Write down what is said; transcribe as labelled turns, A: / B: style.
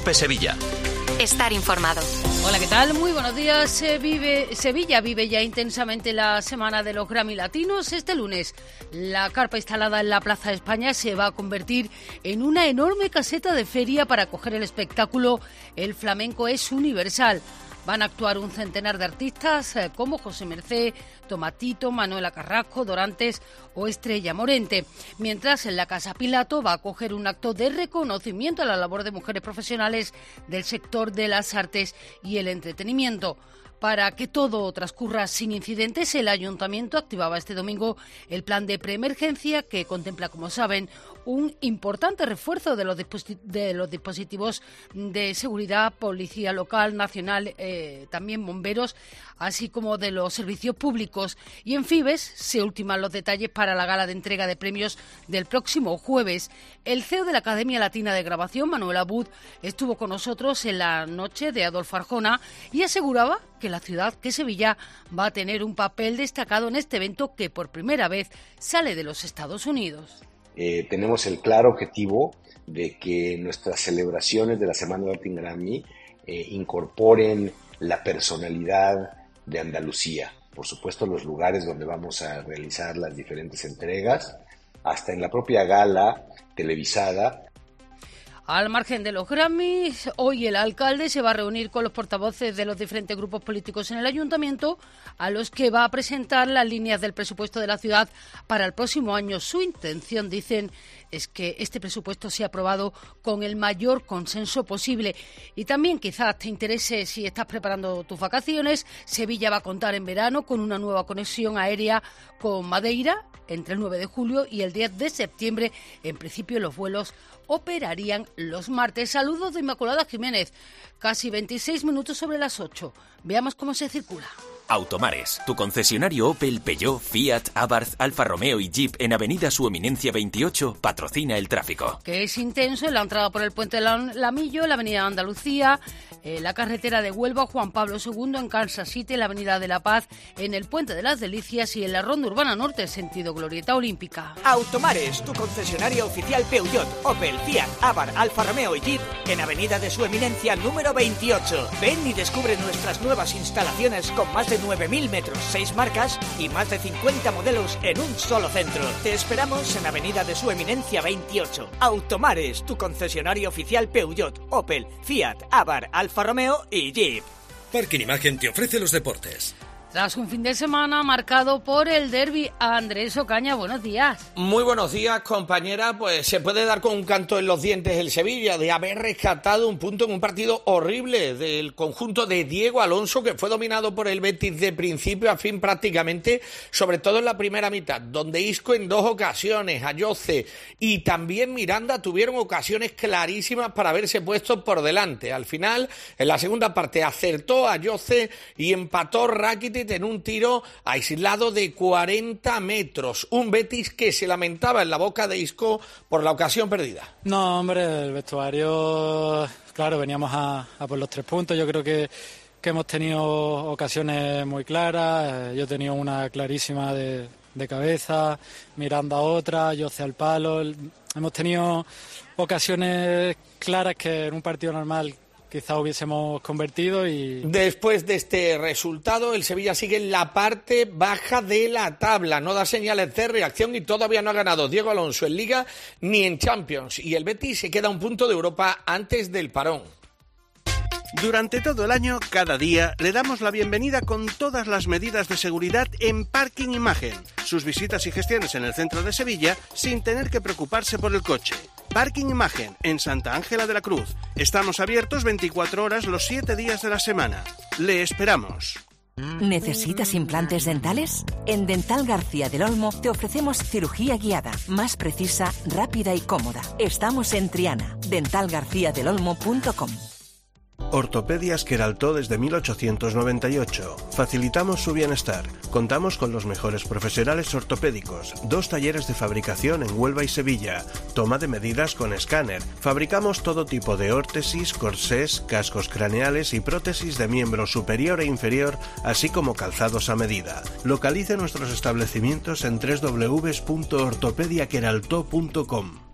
A: COPE Sevilla.
B: Estar informado.
C: Hola, ¿qué tal? Muy buenos días. Sevilla vive ya intensamente la semana de los Grammy Latinos. Este lunes, la carpa instalada en la Plaza de España se va a convertir en una enorme caseta de feria para acoger el espectáculo El Flamenco es Universal. Van a actuar un centenar de artistas como José Mercé, Tomatito, Manuela Carrasco, Dorantes o Estrella Morente. Mientras en la Casa Pilato va a acoger un acto de reconocimiento a la labor de mujeres profesionales del sector de las artes y el entretenimiento. Para que todo transcurra sin incidentes, el Ayuntamiento activaba este domingo el plan de preemergencia que contempla, como saben, un importante refuerzo de los dispositivos de seguridad, policía local, nacional, también bomberos, así como de los servicios públicos. Y en Fibes se ultiman los detalles para la gala de entrega de premios del próximo jueves. El CEO de la Academia Latina de Grabación, Manuel Abud, estuvo con nosotros en la noche de Adolfo Arjona y aseguraba que la ciudad, que Sevilla, va a tener un papel destacado en este evento que por primera vez sale de los Estados Unidos.
D: Tenemos el claro objetivo de que nuestras celebraciones de la Semana Latin Grammy incorporen la personalidad de Andalucía. Por supuesto, los lugares donde vamos a realizar las diferentes entregas, hasta en la propia gala televisada.
C: Al margen de los Grammys, hoy el alcalde se va a reunir con los portavoces de los diferentes grupos políticos en el ayuntamiento, a los que va a presentar las líneas del presupuesto de la ciudad para el próximo año. Su intención, dicen, es que este presupuesto sea aprobado con el mayor consenso posible. Y también quizás te interese, si estás preparando tus vacaciones, Sevilla va a contar en verano con una nueva conexión aérea con Madeira entre el 9 de julio y el 10 de septiembre. En principio, los vuelos operarían los martes. Saludos de Inmaculada Jiménez. Casi 26 minutos sobre las 8. Veamos cómo se circula.
A: Automares, tu concesionario Opel, Peugeot, Fiat, Abarth, Alfa Romeo y Jeep en Avenida Su Eminencia 28 patrocina el tráfico.
C: Que es intenso en la entrada por el Puente Lamillo, la Avenida Andalucía, la carretera de Huelva, Juan Pablo II en Kansas City, la Avenida de la Paz, en el Puente de las Delicias y en la Ronda Urbana Norte, sentido Glorieta Olímpica.
E: Automares, tu concesionario oficial Peugeot, Opel, Fiat, Abarth, Alfa Romeo y Jeep en Avenida de Su Eminencia número 28. Ven y descubre nuestras nuevas instalaciones con más de 9.000 metros, 6 marcas y más de 50 modelos en un solo centro. Te esperamos en Avenida de Su Eminencia 28. Automares, tu concesionario oficial Peugeot, Opel, Fiat, Abarth, Alfa Romeo y Jeep.
F: Parking Imagen te ofrece los deportes.
C: Tras un fin de semana marcado por el derbi, Andrés Ocaña, buenos días.
G: Muy buenos días, compañera. Pues se puede dar con un canto en los dientes el Sevilla de haber rescatado un punto en un partido horrible del conjunto de Diego Alonso, que fue dominado por el Betis de principio a fin prácticamente, sobre todo en la primera mitad, donde Isco en 2 ocasiones, Ayoce y también Miranda tuvieron ocasiones clarísimas para haberse puesto por delante. Al final, en la segunda parte, acertó Ayoce y empató Rakitic en un tiro aislado de 40 metros. Un Betis que se lamentaba en la boca de Isco por la ocasión perdida.
H: No, hombre, el vestuario, claro, veníamos a por los 3 puntos. Yo creo que hemos tenido ocasiones muy claras. Yo he tenido una clarísima de cabeza, Miranda otra, Yoce al palo. Hemos tenido ocasiones claras que en un partido normal quizá hubiésemos convertido y...
G: Después de este resultado, el Sevilla sigue en la parte baja de la tabla. No da señales de reacción y todavía no ha ganado Diego Alonso en Liga ni en Champions. Y el Betis se queda a un punto de Europa antes del parón.
I: Durante todo el año, cada día, le damos la bienvenida con todas las medidas de seguridad en Parking Imagen. Sus visitas y gestiones en el centro de Sevilla sin tener que preocuparse por el coche. Parking Imagen, en Santa Ángela de la Cruz. Estamos abiertos 24 horas los 7 días de la semana. Le esperamos.
J: ¿Necesitas implantes dentales? En Dental García del Olmo te ofrecemos cirugía guiada, más precisa, rápida y cómoda. Estamos en Triana. dentalgarciadelolmo.com.
I: Ortopedias Queraltó desde 1898. Facilitamos su bienestar. Contamos con los mejores profesionales ortopédicos, 2 talleres de fabricación en Huelva y Sevilla, toma de medidas con escáner. Fabricamos todo tipo de órtesis, corsés, cascos craneales y prótesis de miembro superior e inferior, así como calzados a medida. Localice nuestros establecimientos en www.ortopediaqueraltó.com.